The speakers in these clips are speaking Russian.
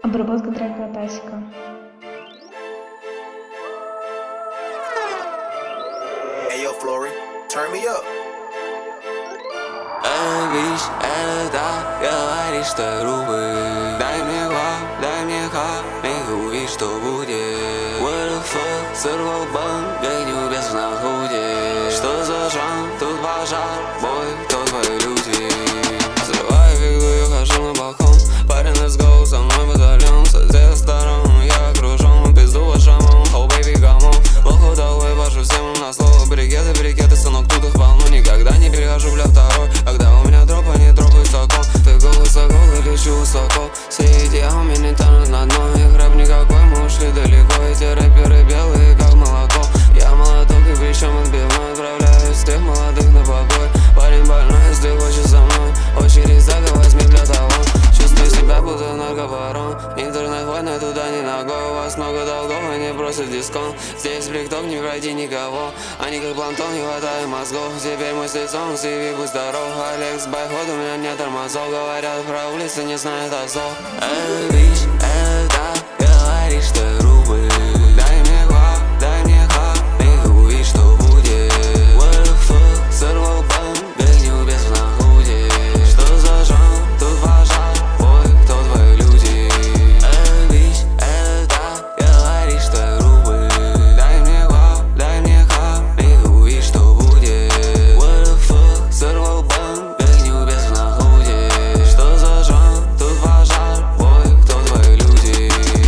Обработка трека от Асика. Hey yo, Flory, turn me up. Видишь, это говорит, что грубый. Дай мне лап, дай мне хап, и увидишь, что будет. What the fuck, сорвал банк, гоню без в находе. Что за жанр, тут пожар, бой, кто твои люди? Взрываю фигу, я хожу на балкон. Парень, let's go, со мной батальон. Со всех сторон я окружен, пизду по шамам. Oh baby, come on. Лоху долой, башу всем на слово. Брикеты, сынок, тут их волну. Никогда не перехожу, бля, второй. Когда у меня дроп, они дропают высоко. Ты гол высоко, я лечу высоко. Все эти ауми не тонут на дно. Их рэп никакой, мы ушли далеко. Эти рэперы белые, как молоко. Я молоток и причем отбивной. Отправляю всех молодых на покой. Парень больной, если хочешь со мной. Очередь сзади, возьми для талон. Чувствую себя, будто наркобарон. Интернет-войны, туда не ногой. У вас много долгов, они просят дисконт. Здесь брикток, не пройди никого. Они как плантон, не хватает мозгов. Теперь мой с лицом, CV, будь здоров. Алекс, байход, у меня нет тормозов. Говорят про улицы, не знают азов. Видишь, это говорит, что грубый. Дай мне глав, дай мне хап, и увидишь, что будет. What the fuck, сорвал банк, гоню без в находе. Что за жанр, тут пожар, бой, кто твои люди? Видишь, это говорит, что грубый. Дай мне глав, дай мне хап, и увидишь, что будет. What the fuck, сорвал банк, гоню без в находе. Что за жанр, тут пожар, бой, кто твои люди?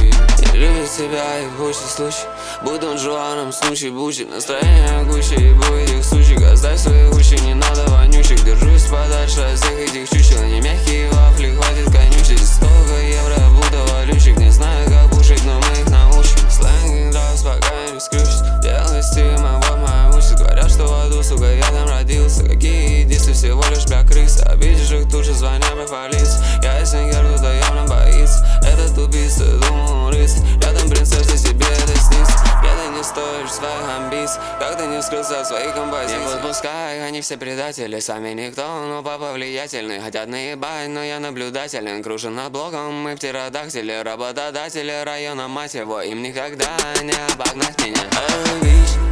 Не любит себя и в худший случай. Будь он Жуаном, Снучи, Бучи. Настроение Гуччи и будет их сучек. Оставь свои уши, не надо вонючек. Держусь подальше от всех этих чучел. Не мягкие вафли, хватит конючить. 100 евро, будто валютчик. Не знаю, как пушить, но мы их научим. Сленг драйв, пока не раскрючусь. Делай стиль, вот моя участь. Говорят, что в аду, сука, я там родился. Какие дисы, всего лишь бля крысы. Обидишь их тут же, звоня по полиции. Я и свингер, кто-то явно боится. Этот убийца, думал он рыцарь. Рядом принцесса, тебе это снится. Где-то не стоишь своих амбиций. Как ты не вскрылся от своих композиций. Не подпускай, они все предатели. Сами никто, но папа влиятельный. Хотят наебать, но я наблюдателен. Кружен над блоком, мы птеродактили. Работодатели района, мать его. Им никогда не обогнать меня. Видишь,